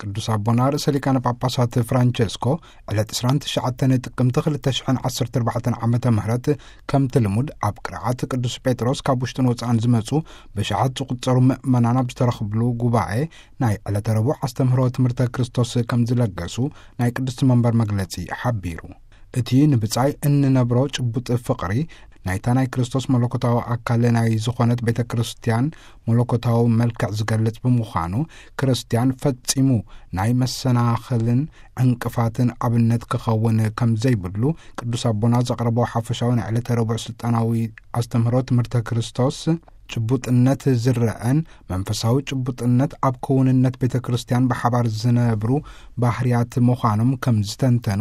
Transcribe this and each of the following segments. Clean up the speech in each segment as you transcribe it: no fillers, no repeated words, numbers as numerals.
ቅዱስ አቦና ርእሰ ሊቃነ ጳጳሳት ፍራንቸስኮ ዕለት 29 ጥቅምቲ 2014 ዓመተ ምህረት ከምቲ ልሙድ ኣብ ቅርዓት ቅዱስ ጴጥሮስ ካብ ውሽጥን ወፃእን ዝመፁ ብሸዓት ዝቁፀሩ ምእመናን ኣብ ዝተረኽብሉ ጉባኤ ናይ ዕለተ ረቡዕ ኣስተምህሮ ትምህርተ ክርስቶስ ከም ዝለገሱ ናይ ቅዱስ መንበር መግለጺ ሓቢሩ። እቲ ንብጻይ እንነብሮ ጭቡጥ ፍቕሪ ናይታ ናይ ክርስቶስ መለኮታዊ ኣካል ናይ ዝኾነት ቤተ ክርስቲያን መለኮታዊ መልክዕ ዝገልጽ ብምዃኑ ክርስቲያን ፈጺሙ ናይ መሰናኽልን ዕንቅፋትን ኣብነት ክኸውን ከም ዘይብሉ ቅዱስ ኣቦና ዘቕረቦ ሓፈሻዊ ናይ ዕለተ ረቡዕ ስልጣናዊ ኣስተምህሮ ትምህርተ ክርስቶስ ጭቡጥነት ዝረአን መንፈሳዊ ጭቡጥነት ኣብ ክውንነት ቤተ ክርስቲያን ብሓባር ዝነብሩ ባህርያት ምዃኖም ከም ዝተንተኑ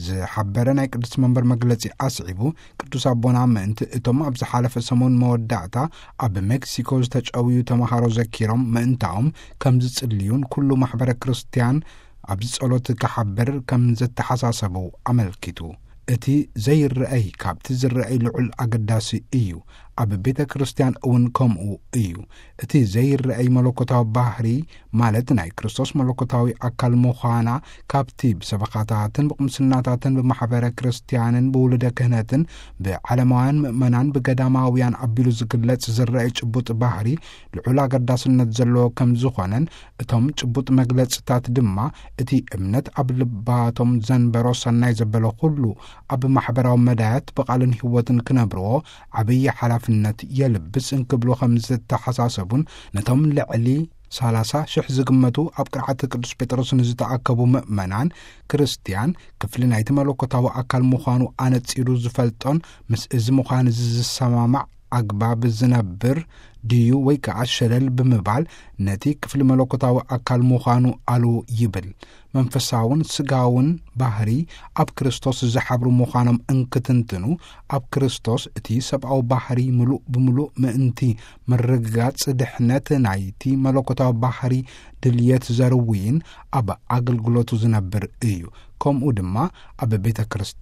ዝሓበረ ናይ ቅዱስ መንበር መግለጺ ኣስዒቡ ቅዱስ ኣቦና ምእንቲ እቶም ኣብ ዝሓለፈ ሰሙን መወዳእታ ኣብ ሜክሲኮ ዝተጨውዩ ተምሃሮ ዘኪሮም ምእንታኦም ከም ዝጽልዩን ኩሉ ማሕበረ ክርስቲያን ኣብ ጸሎት ክሓብር ከም ዝተሓሳሰቡ ኣመልኪቱ እቲ ዘይረአይ ካብቲ ዝረአይ ልዑል ኣገዳሲ እዩ። ኣብ ቤተ ክርስቲያን እውን ከምኡ እዩ። እቲ ዘይረአይ መለኮታዊ ባህሪ ማለት ናይ ክርስቶስ መለኮታዊ ኣካል ምዃና ካብቲ ብሰበኻታትን ብቕምስናታትን ብማሕበረ ክርስቲያንን ብውልደ ክህነትን ብዓለማውያን ምእመናን ብገዳማውያን ኣቢሉ ዝግለጽ ዝረአይ ጭቡጥ ባህሪ ልዑል ኣገዳስነት ዘለዎ ከም ዝኾነን እቶም ጭቡጥ መግለጽታት ድማ እቲ እምነት ኣብ ልባቶም ዘንበሮ ሰናይ ዘበለ ኩሉ ኣብ ማሕበራዊ መዳያት ብቓልን ህይወትን ክነብርዎ ዓብዪ ሓላፍነት የልብስ እንክብሎ ከም ዝተሓሳሰቡን ነቶም ልዕሊ 30,000 ዝግመቱ ኣብ ቅርዓት ቅዱስ ጴጥሮስ ንዝተኣከቡ ምእመናን ክርስቲያን ክፍሊ ናይቲ መለኮታዊ ኣካል ምዃኑ ኣነጺሩ ዝፈልጦን ምስ እዚ ምዃን ዝሰማማዕ ኣግባብ ዝነብር ድዩ ወይ ከዓ ሸለል ብምባል ነቲ ክፍሊ መለኮታዊ ኣካል ምዃኑ ኣሉ ይብል። መንፈሳውን ስጋውን ባህሪ ኣብ ክርስቶስ ዝሓብሩ ምዃኖም እንክትንትኑ ኣብ ክርስቶስ እቲ ሰብኣዊ ባህሪ ምሉእ ብምሉእ ምእንቲ ምርግጋጽ ድሕነት ናይቲ መለኮታዊ ባህሪ ድልየት ዘርውይን ኣብ ኣገልግሎቱ ዝነብር እዩ። ከምኡ ድማ ኣብ ቤተ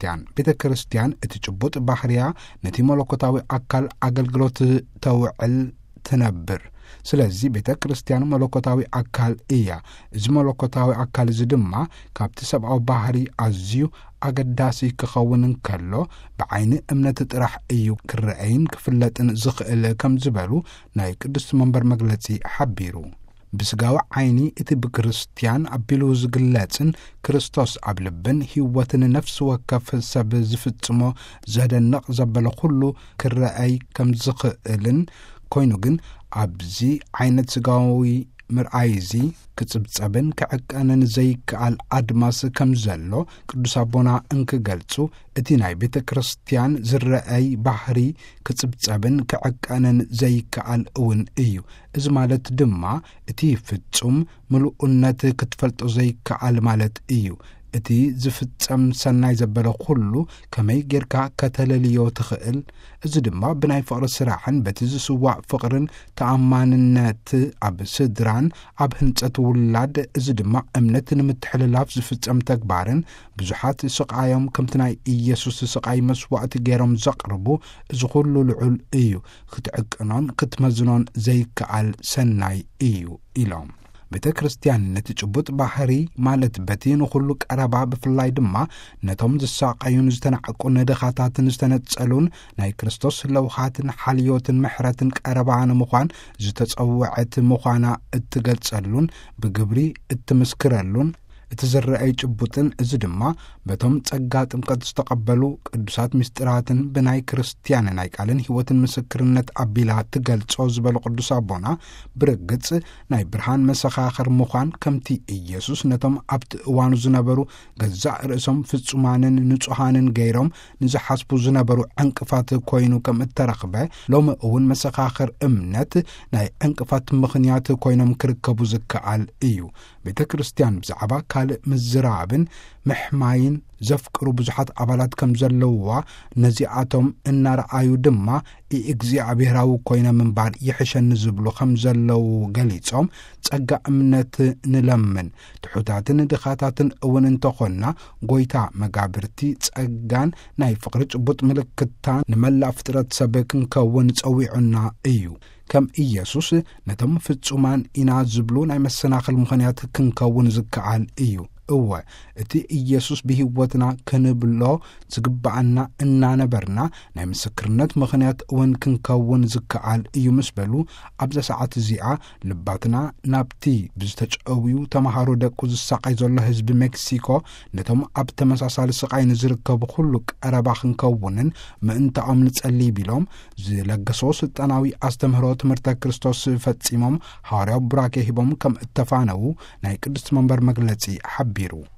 ክርስቲያን እቲ ጭቡጥ ባህርያ ነቲ መለኮታዊ ኣካል ኣገልግሎት ተውዕል ትነብር። ስለዚ ቤተ ክርስቲያን መለኮታዊ ኣካል እያ። እዚ መለኮታዊ ኣካል እዚ ድማ ካብቲ ሰብኣዊ ባህሪ ኣዝዩ ኣገዳሲ ክኸውን እንከሎ ብዓይኒ እምነት ጥራሕ እዩ ክረአይን ክፍለጥን ዝኽእል ከም ዝበሉ ናይ ቅዱስ መንበር መግለጺ ሓቢሩ። ብስጋዊ ዓይኒ እቲ ብክርስቲያን ኣቢሉ ዝግለጽን ክርስቶስ ኣብ ልብን ህይወትን ነፍሲ ወከፍ ሰብ ዝፍጽሞ ዘደንቕ ዘበለ ኩሉ ክረአይ ከም ዝኽእልን ኮይኑ ግን ኣብዚ ዓይነት ስጋዊ ምርኣይዚ ክጽብጸብን ክዕቀንን ዘይከኣል ኣድማስ ከም ዘሎ ቅዱስ ኣቦና እንክገልጹ እቲ ናይ ቤተ ክርስቲያን ዝረአይ ባህሪ ክጽብጸብን ክዕቀንን ዘይከኣል እውን እዩ። እዚ ማለት ድማ እቲ ፍጹም ምሉእነት ክትፈልጦ ዘይከኣል ማለት እዩ። እቲ ዝፍጸም ሰናይ ዘበለ ኩሉ ከመይ ጌርካ ከተለልዮ ትኽእል? እዚ ድማ ብናይ ፍቕሪ ስራሕን በቲ ዝስዋዕ ፍቕርን ተኣማንነት ኣብ ስድራን ኣብ ህንጸት ውላድ እዚ ድማ እምነት ንምትሕልላፍ ዝፍጸም ተግባርን ብዙሓት ስቃዮም ከምቲ ናይ ኢየሱስ ስቃይ መስዋዕቲ ገይሮም ዘቕርቡ እዚ ኩሉ ልዑል እዩ። ክትዕቅኖን ክትመዝኖን ዘይከኣል ሰናይ እዩ ኢሎም። ቤተ ክርስቲያን ነቲ ጭቡጥ ባህሪ ማለት በቲ ንኹሉ ቀረባ ብፍላይ ድማ ነቶም ዝሳቀዩን ዝተናዕቁን ድኻታትን ዝተነጸሉን ናይ ክርስቶስ ለውኻትን ሓልዮትን ምሕረትን ቀረባ ንምዃን ዝተጸውዐት ምዃና እትገልጸሉን ብግብሪ እትምስክረሉን እቲ ዝረአይ ጭቡጥን እዚ ድማ በቶም ጸጋ ጥምቀት ዝተቐበሉ ቅዱሳት ምስጢራትን ብናይ ክርስቲያን ናይ ቃልን ህይወትን ምስክርነት ኣቢላ ትገልጾ ዝበሉ ቅዱስ ኣቦና ብርግጽ ናይ ብርሃን መሰኻኽር ምዃን ከምቲ ኢየሱስ ነቶም ኣብቲ እዋኑ ዝነበሩ ገዛእ ርእሶም ፍጹማንን ንጹሓንን ገይሮም ንዝሓስቡ ዝነበሩ ዕንቅፋት ኮይኑ ከም እተረኽበ ሎሚ እውን መሰኻኽር እምነት ናይ ዕንቅፋት ምኽንያት ኮይኖም ክርከቡ ዝከኣል እዩ። ቤተ ክርስቲያን ብዛዕባ ካልእ ምዝራብን ምሕማይን ዘፍቅሩ ብዙሓት ኣባላት ከም ዘለውዋ ነዚኣቶም እናረኣዩ ድማ እግዚኣብሔራዊ ኮይነ ምንባር ይሕሸኒ ዝብሉ ከም ዘለው ገሊጾም ጸጋ እምነት ንለምን ትሑታትን ድኻታትን እውን እንተኾና ጎይታ መጋብርቲ ጸጋን ናይ ፍቕሪ ጭቡጥ ምልክታን ንመላእ ፍጥረት ሰብ ክንከውን ጸዊዑና እዩ። ከም ኢየሱስ ነቶም ፍጹማን ኢና ዝብሉ ናይ መሰናኽል ምኽንያት ክንከውን ዝከኣል እዩ እወ እቲ ኢየሱስ ብህይወትና ክንብሎ ዝግባአና እናነበርና ናይ ምስክርነት ምኽንያት እውን ክንከውን ዝከኣል እዩ ምስ በሉ ኣብዛ ሰዓት እዚኣ ልባትና ናብቲ ብዝተጨውዩ ተምሃሮ ደቁ ዝሳቀይ ዘሎ ህዝቢ ሜክሲኮ ነቶም ኣብ ተመሳሳሊ ስቃይ ንዝርከቡ ኩሉ ቀረባ ክንከውንን ምእንተኦም ንጸልይ ቢሎም ዝለገሶ ስልጣናዊ ኣስተምህሮ ትምህርተ ክርስቶስ ፈጺሞም ሐዋርያው ቡራኬ ሂቦም ከም እተፋነው ናይ ቅዱስ መንበር መግለጺ ሓቢሩ